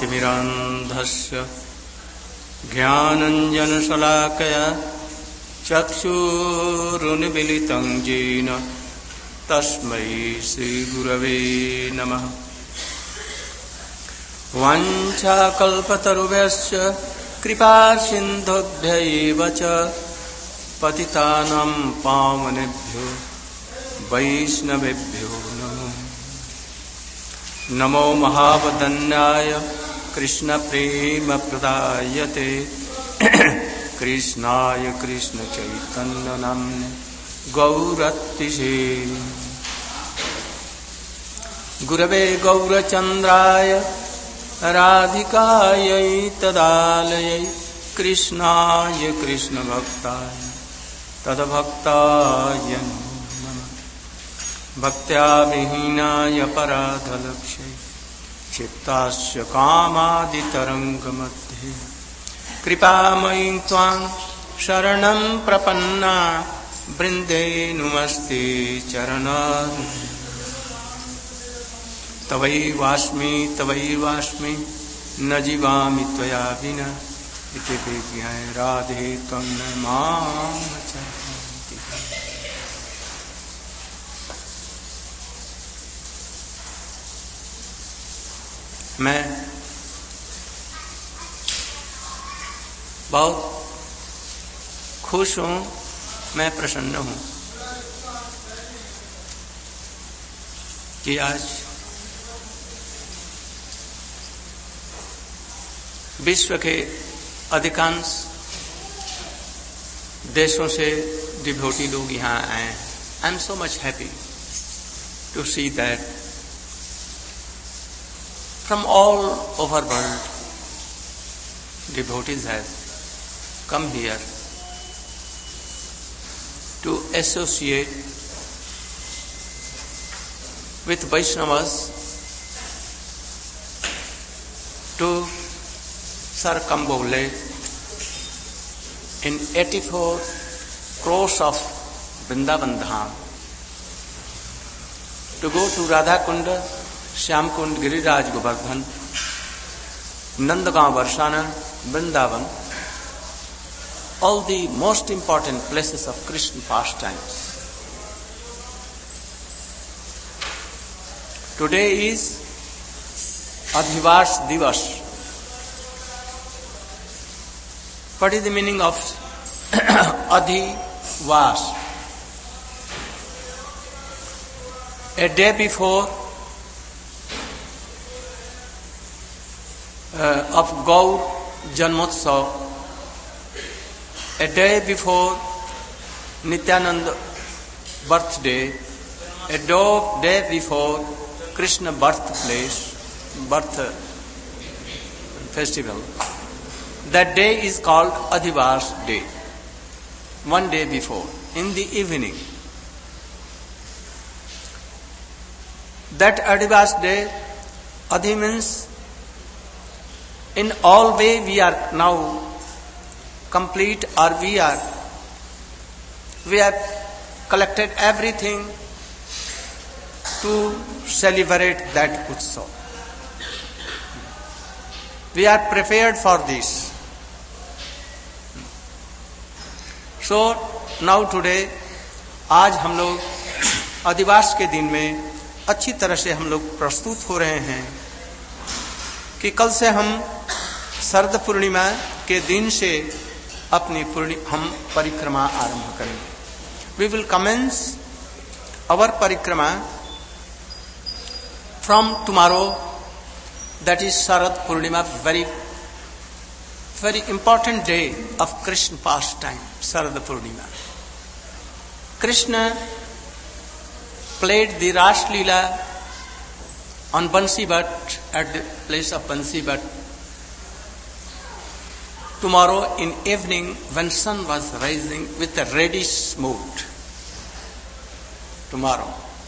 ज्ञानतिमिरान्धस्य ज्ञानञ्जनशलाकया चक्षुरुन्मीलितं येन तस्मै श्रीगुरवे नमः। वाञ्छाकल्पतरुभ्यश्च कृपासिन्धुभ्यैव च पतितानां पावनेभ्यो वैष्णवेभ्यो नमो। नमो महावदन्याय कृष्णप्रेमप्रदायते कृष्णाय कृष्णचैतन्यनाम्ने गौरतिसे गुरवे गौरचन्द्राय राधिकायै तदालयै कृष्णाय कृष्णभक्ताय तद्भक्ताय नमः। भक्त्या विहीनाय पराधलक्ष्यै क्षिप्तास्य कामादितरङ्गमध्ये कृपामयीं त्वां शरणं प्रपन्ना वृन्दे नुमस्ते चरणारविन्दे। तवैवास्मि न जीवामि त्वया विना इति विज्ञाय राधे त्वं न मां चरन्ति। मैं बहुत खुश हूं, मैं प्रसन्न हूं कि आज विश्व के अधिकांश देशों से डिवोटी लोग यहाँ आए हैं। I am so much happy to see that from all over world devotees have come here to associate with Vaishnavas to circumambulate in 84 crores of Vrindavan Dham, to go to Radha Kunda, Shyam Kund, Giriraj Govardhan, Nandagaon, Varsana, Vrindavan, all the most important places of Krishna pastimes. Today is Adhivas Divas. What is the meaning of Adhivas? A day before of Gaur Janmotsav, a day before Nityananda birthday, a day before Krishna birth festival. That day is called Adhivas Day. One day before, in the evening. That Adhivas Day, Adhi means in all way we are now complete, or we have collected everything to celebrate that Utsav. We are prepared for this. So now today, आज हम लोग अधिवास के दिन में अच्छी तरह से हम लोग प्रस्तुत हो रहे हैं कि कल से हम शरद पूर्णिमा के दिन से अपनी हम परिक्रमा आरंभ करेंगे। We will commence our परिक्रमा from tomorrow, that is Sharad Purnima, very important day of Krishna pastime, Sharad Purnima. Krishna played the Ras Leela on Bansi Bhat, at the place of Bansi Bhat. Tomorrow in evening, when sun was rising with a reddish mood. Tomorrow.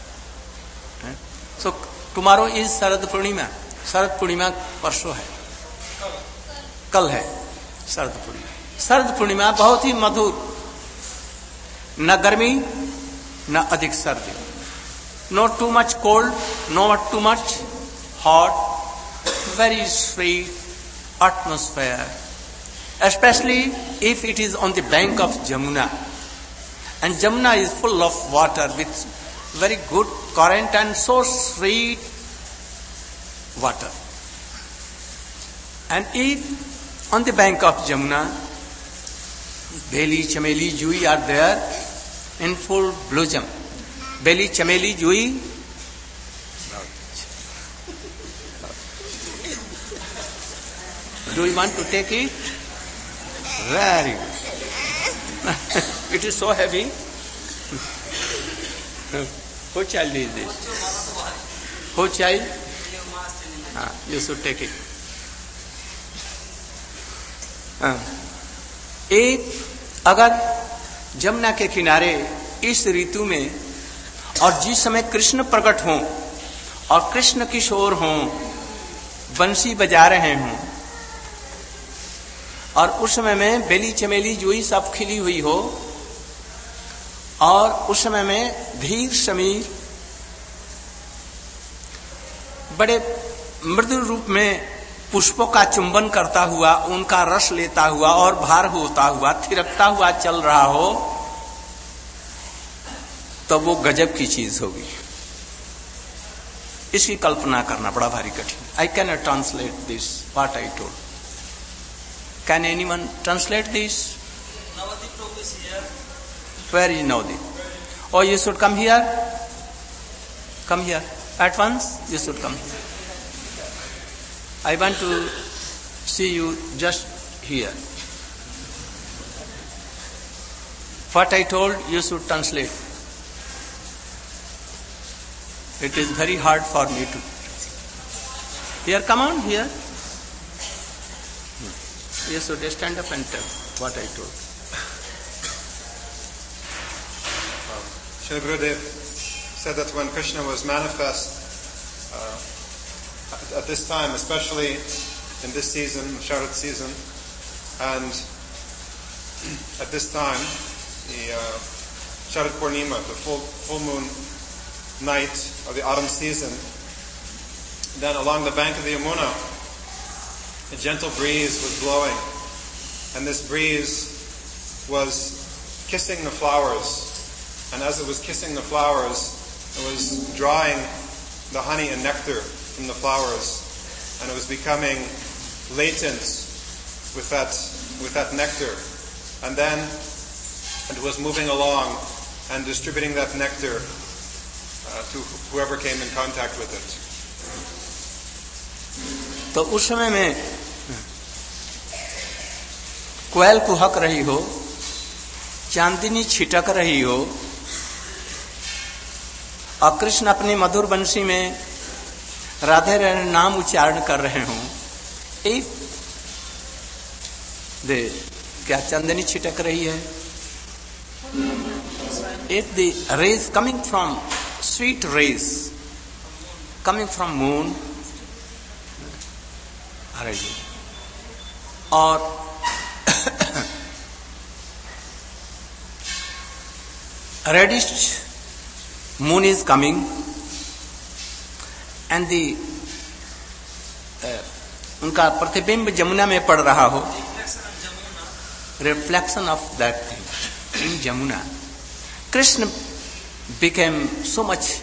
So tomorrow is Sharad Purnima. Sharad Purnima परसों है, कल है शरद पूर्णिमा। शरद पूर्णिमा बहुत ही मधुर, न गर्मी न अधिक सर्दी, no too much cold, no too much hot, very sweet atmosphere, especially if it is on the bank of Jamuna. And Jamuna is full of water with very good current and so sweet water. And if on the bank of Jamuna, Beli, Chameli, Jui are there in full blossom. Beli, Chameli, Jui. Do you want to take it? Very good. It is so heavy. Whose child is this? Whose child? You should take it. एक अगर जमुना के किनारे इस ऋतु में और जिस समय कृष्ण प्रकट हों और कृष्ण किशोर हों, बंसी बजा रहे हों, और उस समय में बेली चमेली जुई सब खिली हुई हो, और उस समय में धीर समीर बड़े मृदु रूप में पुष्पों का चुंबन करता हुआ, उनका रस लेता हुआ और भार होता हुआ, थिरकता हुआ चल रहा हो, तो वो गजब की चीज होगी। इसकी कल्पना करना बड़ा भारी कठिन। I can not translate this what I told. Can anyone translate this? Navadip Prabhu is here. Where is Navadip? Oh, you should come here. Come here. At once, you should come here. I want to see you just here. What I told, you should translate. It is very hard for me to. Here, come on, here. You should stand up and tell what I told. Srila Gurudev said that when Krishna was manifest at this time, especially in this season, Sharad season, and at this time, the Sharad Purnima, the full moon night of the autumn season, then along the bank of the Yamuna, a gentle breeze was blowing, and this breeze was kissing the flowers. And as it was kissing the flowers, it was drawing the honey and nectar from the flowers, and it was becoming latent with that nectar. And then it was moving along and distributing that nectar to whoever came in contact with it. तो उस समय में कोयल कुहक रही हो, चांदनी छिटक रही हो, और कृष्ण अपनी मधुर बंसी में राधे राधे नाम उच्चारण कर रहे हों, क्या चांदनी छिटक रही है? If the rays coming from sweet rays coming from moon और reddish moon is coming and the उनका प्रतिबिंब जमुना में पड़ रहा हो, reflection of that thing in Jamuna, Krishna became so much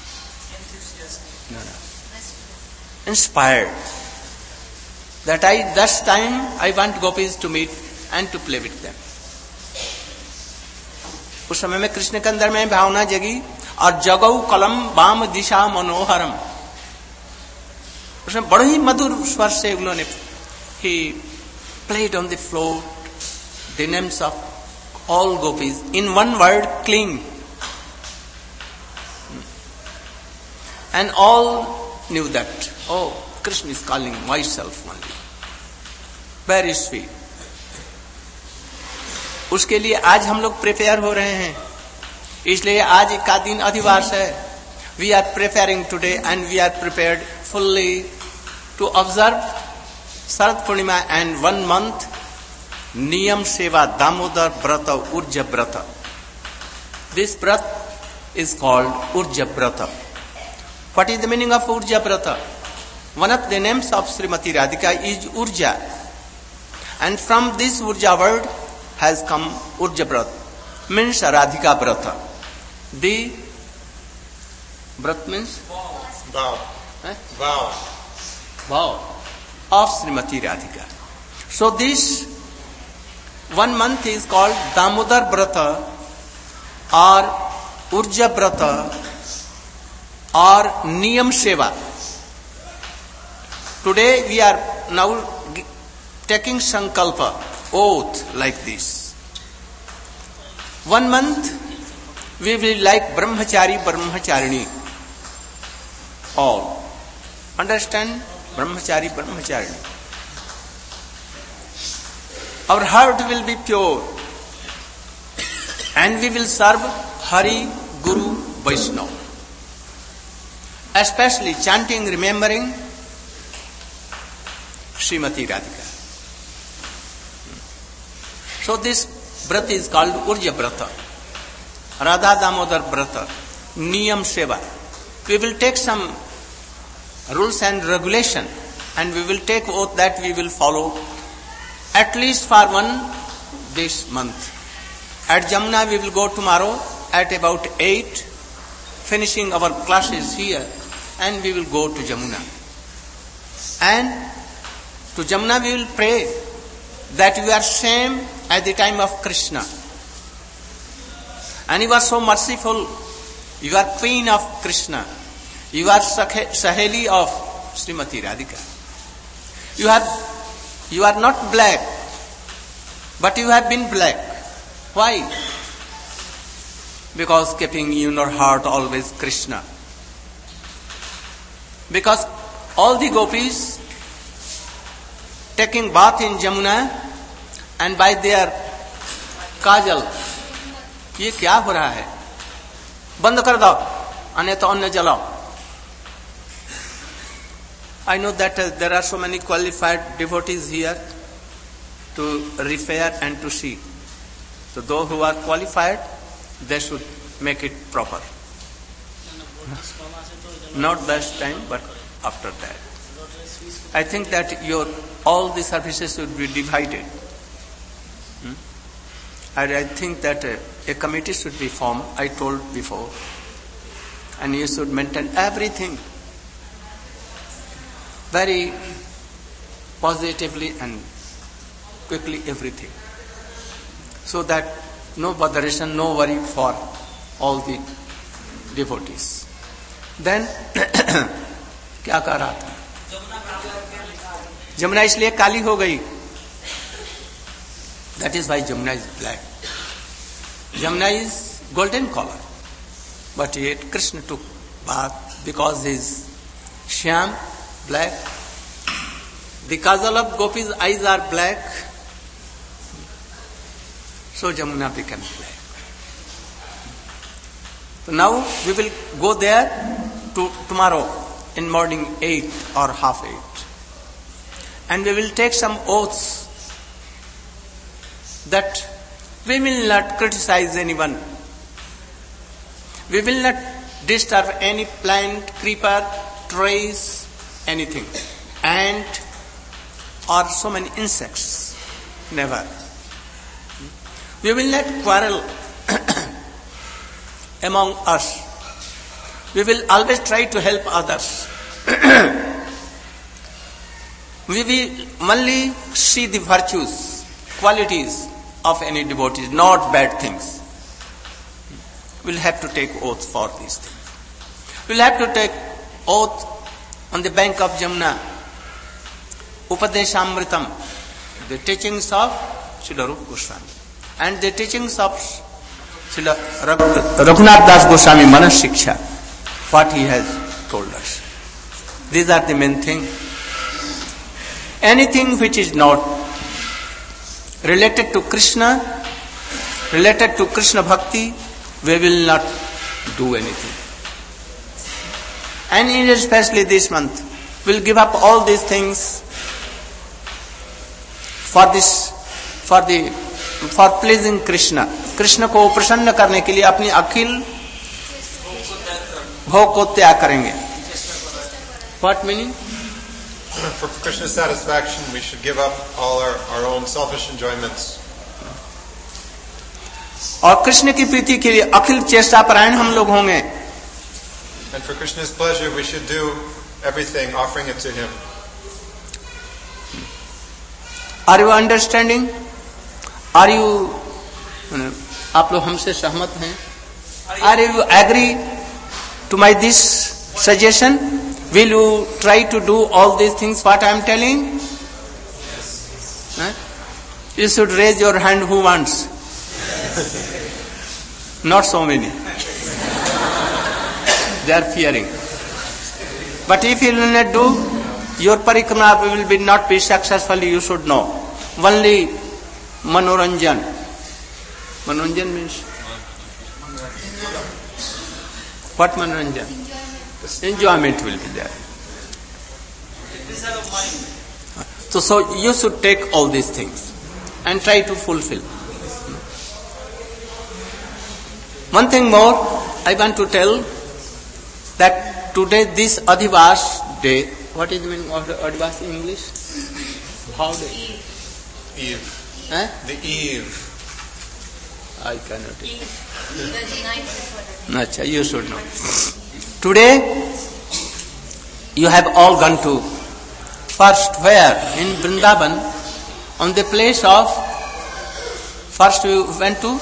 inspired that this time I want gopis to meet and to play with them. उस समय में कृष्ण के अंदर में भावना जगी और जगऊ कलम वाम दिशा मनोहरम, उसमें बड़े ही मधुर स्वर से उन्होंने he played on the floor the names of all gopis in one word, cling, and all knew that oh, Krishna is calling myself only. Very sweet. उसके लिए आज हम लोग प्रिपेयर हो रहे हैं, इसलिए आज का दिन अधिवास है. We are preparing today and we are prepared fully to observe Sharad Purnima and 1 month Niyam Seva Damodar Brata Urja Brata. This Brata is called Urja Brata. What is the meaning of Urja Brata? One of the names of Srimati Radhika is Urja. And from this Urja word has come Urja Vrat, means Radhika Vrata. The Vrat means Vow. eh? Vow. Vow of Srimati Radhika. So this 1 month is called Damodar Vrata or Urja Vrata or Niyam Seva. Today we are now taking Sankalpa, oath like this. 1 month we will like Brahmachari, Brahmacharini. All. Understand? Brahmachari, Brahmacharini. Our heart will be pure and we will serve Hari, Guru, Vaishnava. Especially chanting, remembering Srimati Radhika. So this Vrata is called Urja Vrata, Radha Damodar Vrata, Niyam Seva. We will take some rules and regulation and we will take oath that we will follow at least for this month. At Jamuna we will go tomorrow at about 8, finishing our classes here, and we will go to Jamuna. And to Jamuna we will pray that you are same at the time of Krishna. And you are so merciful. You are queen of Krishna. You are Saheli of Srimati Radhika. You are not black, but you have been black. Why? Because keeping in your heart always Krishna. Because all the gopis taking bath in Jamuna and by their kajal, ये क्या हो रहा है? बंद कर दो, अन्य तो अन्य जलाओ. I know that there are so many qualified devotees here to repair and to see. So those who are qualified, they should make it proper. Not this time, but after that. I think that all the services should be divided. I think that a committee should be formed, I told before, and you should maintain everything very positively and quickly, everything, so that no botheration, no worry for all the devotees. Then क्या कह रहा था? जमुना इसलिए काली हो गई. That is why Jamuna is black. Jamuna is golden color, but yet Krishna took bath because he is Shyam, black. The kajal of Gopi's eyes are black, so Jamuna became black. So now we will go there tomorrow in morning 8 or half 8, and we will take some oaths that we will not criticize anyone. We will not disturb any plant, creeper, trees, anything, ant or so many insects. Never. We will not quarrel among us. We will always try to help others. We will only see the virtues, qualities of any devotees, not bad things. We'll have to take oath for these things. We'll have to take oath on the bank of Jamuna. Upadeshamritam, the teachings of Srila Rupa Goswami, and the teachings of Srila Raghunath Das Goswami, Manas Shiksha, what he has told us. These are the main things. Anything which is not related to Krishna, related to Krishna Bhakti, we will not do anything. And especially this month, we'll give up all these things for pleasing Krishna. Krishna को प्रसन्न करने के लिए अपनी अखिल भोग को त्याग करेंगे. What meaning? For Krishna's satisfaction, we should give up all our own selfish enjoyments. और कृष्ण की प्रीति के लिए अखिल चेष्टा परायण हम लोग होंगे. And for Krishna's pleasure, we should do everything, offering it to Him. Are you understanding? Are you? आप लोग हमसे सहमत हैं? Are you agree to my this suggestion? Will you try to do all these things what I am telling? Yes. You should raise your hand who wants. Not so many. They are fearing. But if you will not do, your parikrama will be not be successful. You should know. Only manoranjan. Manoranjan means what? Manoranjan. Enjoyment will be there. So you should take all these things and try to fulfill. One thing more, I want to tell that today this Adhivas day. What is the meaning of the Adhivas in English? How day? Eve. The Eve. I cannot. The night before. Acha, you should know. Today, you have all gone to first where? In Vrindavan, on the place of first you went to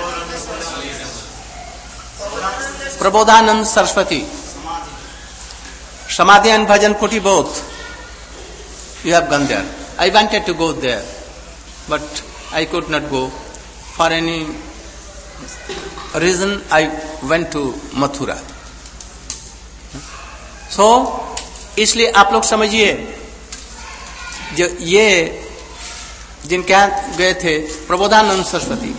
Prabodhanand Saraswati, Samadhi and Bhajan Kuti both. You have gone there. I wanted to go there, but I could not go. For any reason, I went to Mathura. So, इसलिए आप लोग समझिए, जो ये जिनके यहाँ गए थे Prabodhanand Saraswati,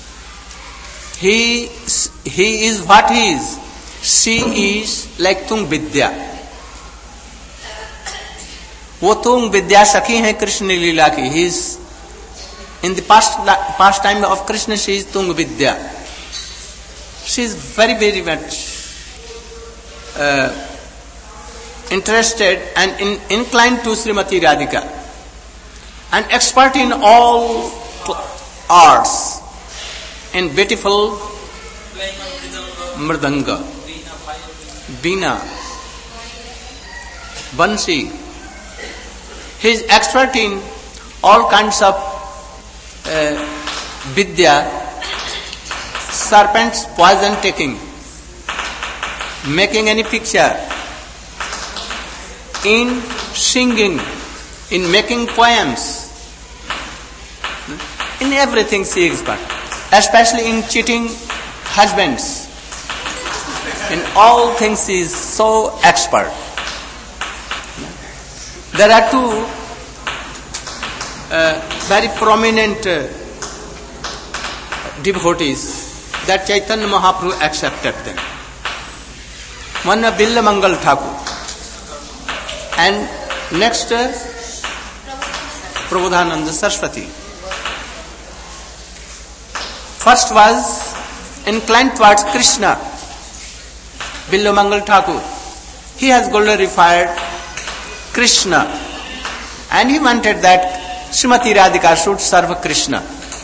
he is what he is. She is like तुंग विद्या. वो तुंग विद्या सखी हैं कृष्ण लीला की. He is in the past time of Krishna. She is tung vidya. She is very very much interested and inclined to Srimati Radhika and expert in all arts, in beautiful mridanga, veena, bansi. He is expert in all kinds of vidya, serpent's poison taking, making any picture, in singing, in making poems, in everything she is expert, especially in cheating husbands. In all things she is so expert. There are two very prominent devotees that Chaitanya Mahaprabhu accepted them. One Billa Mangal Thakur and next Prabodhananda Saraswati. First was inclined towards Krishna, Billa Mangal Thakur. He has glorified Krishna and he wanted that Srimati Radhika should serve Krishna.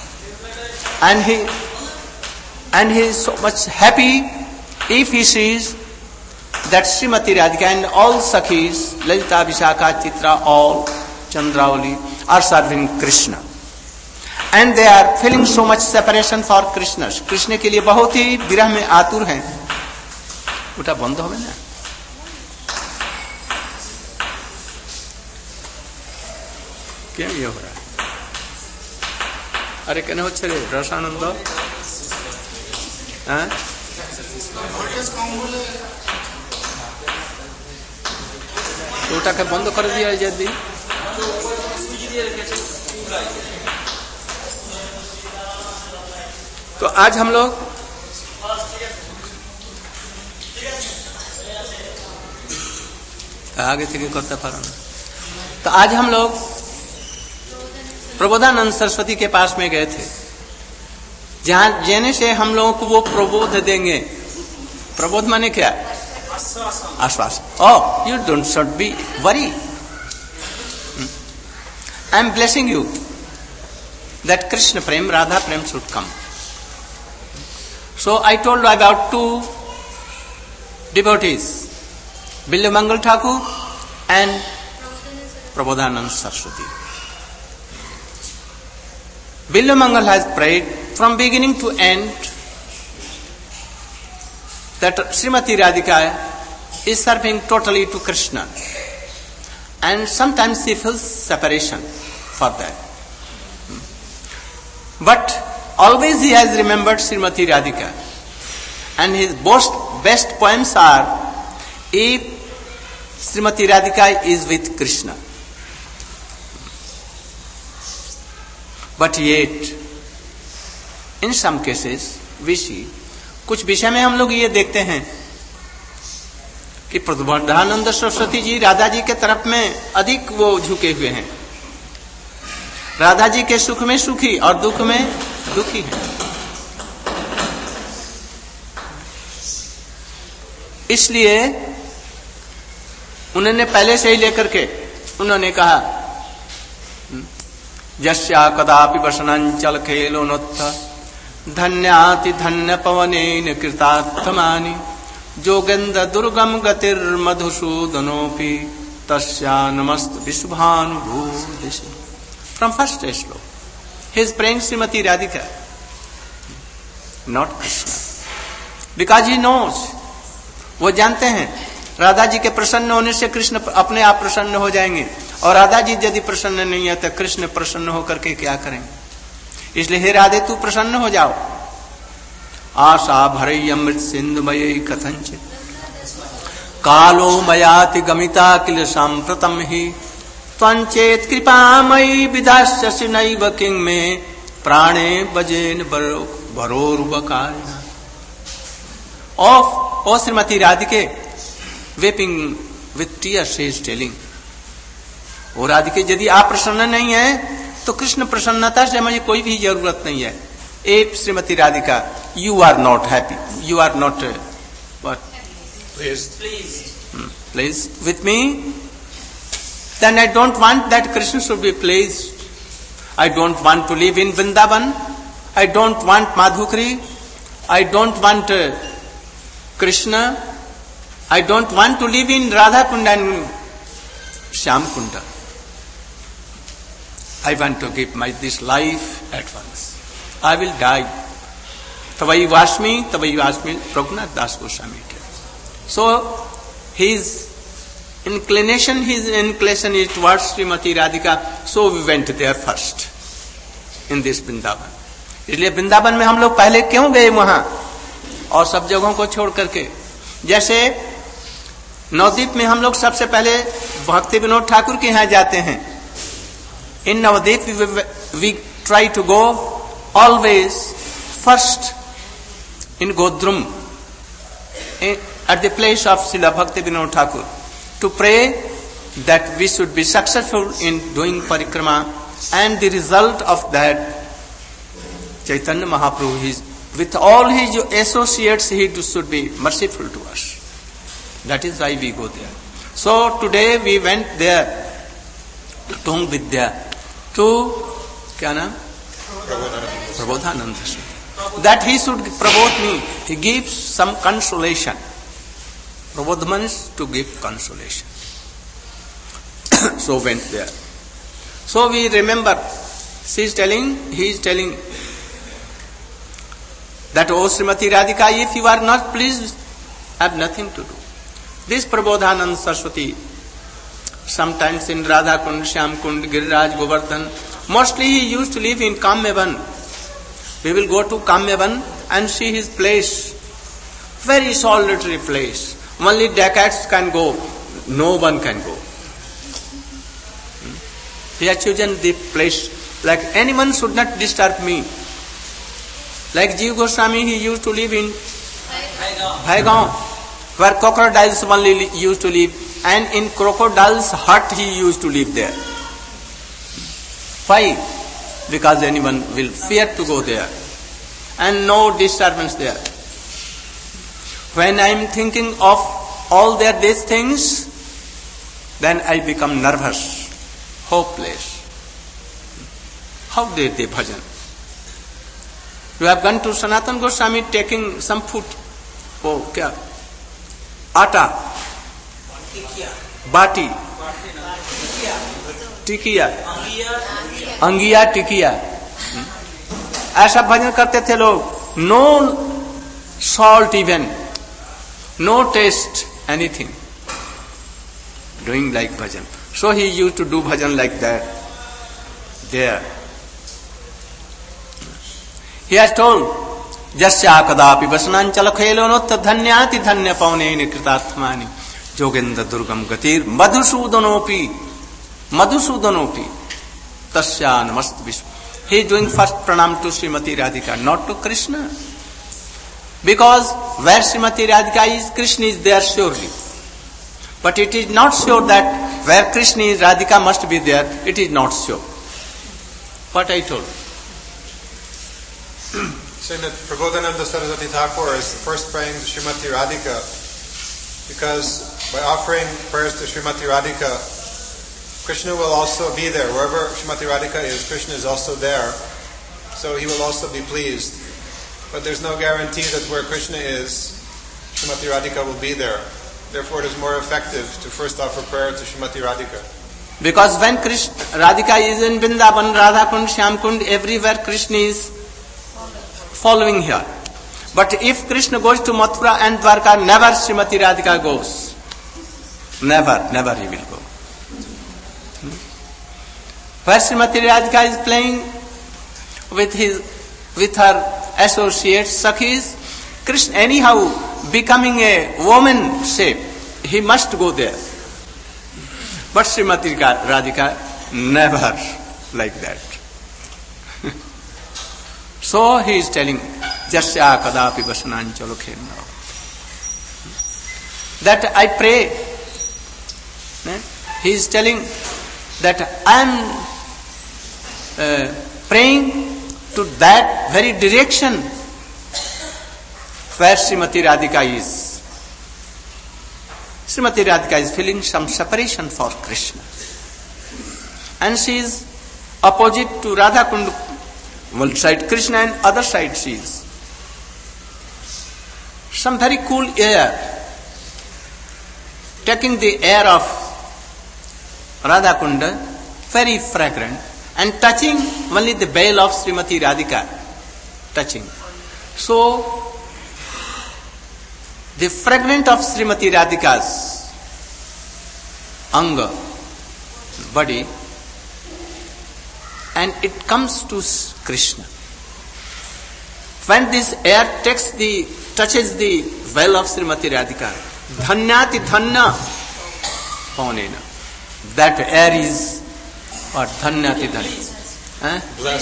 And he is so much happy if he sees that Srimati Radhika and all Sakhis, Lalita, Vishakha, Chitra, all Chandravali are serving Krishna. And they are feeling so much separation for Krishna. Krishna के लिए बहुत ही विरह में आतुर हैं. उठा बंद हो गया ना? क्या ये हो रहा है? अरे कहने हो चले रसानंद हाँ? तो उठा के बंद कर दिया जल्दी. तो आज हम लोग आगे से करते पारा. तो आज हम लोग प्रबोधानंद सरस्वती के पास में गए थे, जहां जाने से हम लोगों को वो प्रबोध देंगे. प्रबोध माने क्या? आश्वासन. Oh, you don't should be worry. I am blessing you that Krishna Prem, Radha Prem should come. So I told about two devotees, Bilyamangal Thakur and Prabodhanand Saraswati. Bilyamangal has prayed from beginning to end that Srimati Radhika is serving totally to Krishna. And sometimes he feels separation for that. But always he has remembered Srimati Radhika. And his best poems are, if Srimati Radhika is with Krishna. But yet, in some cases, we see, कुछ विषय में हम लोग ये देखते हैं कि प्रबोधानंद सरस्वती जी राधा जी के तरफ में अधिक वो झुके हुए हैं, राधा जी के सुख में सुखी और दुख में दुखी है। इसलिए उन्होंने पहले से ही लेकर के उन्होंने कहा, यस्या कदापि वसनांचल खेलोनोत्थ धन्याति धन्य पवनेन कृतार्थमानि जोगेन्द्र दुर्गम गतिर मधुसूदनोपि तस्या नमस्त विश्वानुभूतिषु। From first sloka, he is praying Srimati Radhika, not Krishna, because he knows, वो जानते हैं राधा जी के प्रसन्न होने से कृष्ण अपने आप प्रसन्न हो जाएंगे, और राधा जी यदि प्रसन्न नहीं है तो कृष्ण प्रसन्न होकर के क्या करेंगे। इसलिए हे राधे तू प्रसन्न हो जाओ। आशा भरई अमृत सिंधुमयी कथंचित कालो मयाति गमिता किल सांप्रतम ही त्वंचेत कृपामयी विदास्यसि नैव किंग में प्राणे बजेन भरोरुबकारिणा। ओ श्रीमती राधिके, weeping with tears she is telling, ओ राधिके यदि आप प्रसन्न नहीं है तो कृष्ण प्रसन्नता से मुझे कोई भी जरूरत नहीं है। ए Shrimati Radhika, you are not happy, you are not what pleased with me, then I don't want that Krishna should be pleased. I don't want to live in Vrindavan, I don't want Madhukari, I don't want Krishna, I don't want to live in Radha Kunda and Shyam Kunda. I want to give this life at once. I will die. Tavai Vasmi, Raghunath Das Goswami. So, his inclination is towards Srimati Radhika. So we went there first in this Vrindavan. इसलिए वृंदावन में हम लोग पहले क्यों गए वहां और सब जगहों को छोड़ करके। जैसे नवदीप में हम लोग सबसे पहले भक्ति विनोद ठाकुर के यहाँ जाते हैं। In Navadip we try to go always first in Godrum at the place of Srila Bhakti Vinod Thakur to pray that we should be successful in doing parikrama, and the result of that Chaitanya Mahaprabhu, with all his associates, he should be merciful to us. That is why we go there. So today we went there to Tung Vidya, to क्या नाम Prabodhanand, that he should promote me, he gives some consolation. Prabodhman to give consolation. So went there. So we remember, he is telling that, O Srimati Radhika, if you are not pleased, I have nothing to do. This Prabodhanand Saraswati, sometimes in Radha Kund, Shyam Kund, Giriraj, Govardhan, mostly he used to live in Kamyavan. We will go to Kamyavan and see his place. Very solitary place. Only dacoits can go. No one can go. He has chosen the place. Like anyone should not disturb me. Like Jiva Goswami, he used to live in Bhaigaon, where crocodiles only used to live. And in crocodile's hut he used to live there. Why? Because anyone will fear to go there. And no disturbance there. When I am thinking of all these things, then I become nervous, hopeless. How did they bhajan? You have gone to Sanatana Goswami taking some food. Oh, kya? Atta. Bati. टिकिया, अंगिया टिकिया, ऐसा भजन करते थे लोग. No salt even, no taste anything, doing like bhajan. So he used to do bhajan like that there. He has told जस्या कदापि वसनांचल खेलोनोत्त धन्याति धन्य पवनेन कृतार्थमानि जोगेन्द्र दुर्गम गतिर मधुसूदनोपि तस्या नमस्त विश्व. He is doing first pranam to Srimati Radhika, not to Krishna. Because where Srimati Radhika is, Krishna is there surely. But it is not sure that where Krishna is, Radhika must be there. It is not sure. What I told. Srimad Prabodhananda Saraswati Thakur is first praying to Srimati Radhika because by offering prayers to Srimati Radhika, Krishna will also be there. Wherever Srimati Radhika is, Krishna is also there. So he will also be pleased. But there's no guarantee that where Krishna is, Srimati Radhika will be there. Therefore it is more effective to first offer prayer to Srimati Radhika. Because when Radhika is in Vrindavan, Radha Kund, Shyam Kund, everywhere Krishna is following her. But if Krishna goes to Mathura and Dwarka, never Srimati Radhika goes. Never he will go. Where Srimati Radhika is playing with her associates, Sakhis, Krishna anyhow becoming a woman shape, he must go there. But Srimati Radhika never like that. So he is telling, Jasya kadapi vasananchalo khenna. That I pray. He is telling that I am praying to that very direction where Srimati Radhika is. Srimati Radhika is feeling some separation for Krishna. And she is opposite to Radha Kund. One side Krishna and other side she is. Some very cool air. Taking the air of Radha Kunda, very fragrant, and touching only the veil of Srimati Radhika. Touching. So, the fragrance of Srimati Radhika's anga, body, and it comes to Krishna. When this air touches the veil of Srimati Radhika, dhanyati dhanya pavanena. That air is what? Dhanyati dhanya.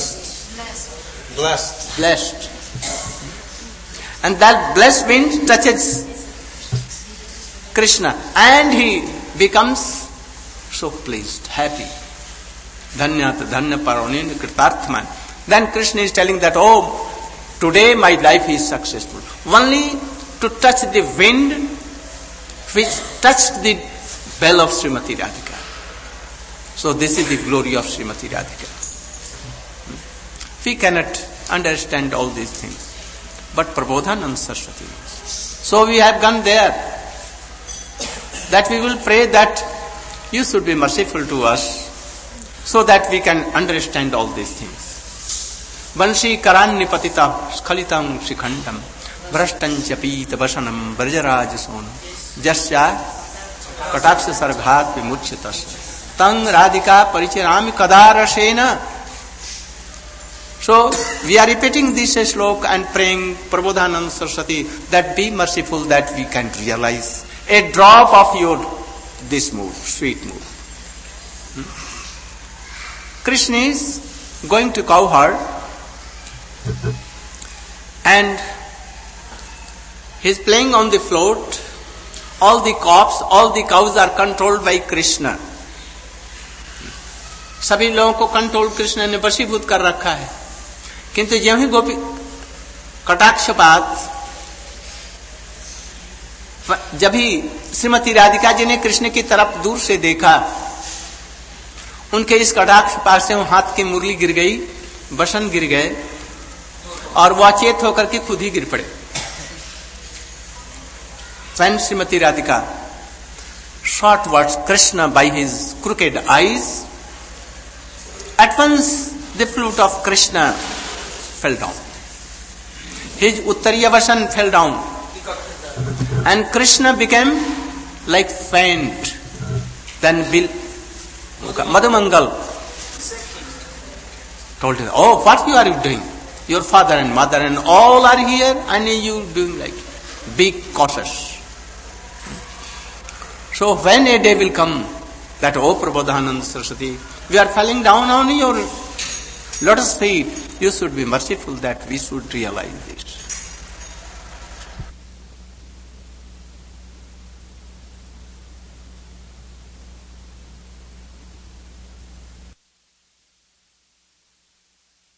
Blessed. And that blessed wind touches Krishna and he becomes so pleased, happy. Dhanyat dhanya pavanena kritarthman. Then Krishna is telling that, oh, today my life is successful. Only to touch the wind which touched the bell of Srimati Radhika. So this is the glory of Srimati Radhika. We cannot understand all these things. But Prabodhananda Saraswati. So we have gone there. That we will pray that you should be merciful to us so that we can understand all these things. Vanshi karannipatita skalitam shikhandam vrashtancha pita vasanam varjaraj sonam jasya kataksha sarghat vimuchyatas tang radhika parichirami kadarasena. So we are repeating this slok and praying Prabodhananda Saraswati that be merciful that we can realize a drop of your this mood, sweet mood. Krishna is going to cow herd and he is playing on the float. All the cows are controlled by Krishna. सभी लोगों को control Krishna ने वशीभूत कर रखा है. किंतु ज्यों ही गोपी कटाक्षपात जब ही श्रीमती राधिका जी ने कृष्ण की तरफ दूर से देखा, उनके इस कटाक्षपात से हाथ की मुरली गिर गई बसन गिर गए और वो अचेत होकर के खुद ही गिर पड़े। When Srimati Radhika shot towards Krishna by his crooked eyes, at once the flute of Krishna fell down. His Uttariya Vasan fell down. And Krishna became like faint. Then Madhumangal told him, "Oh, what you are doing? Your father and mother and all are here and you doing like, be cautious." So when a day will come that, "Oh Prabodhananda Saraswati, we are falling down on your lotus feet, you should be merciful that we should realize this."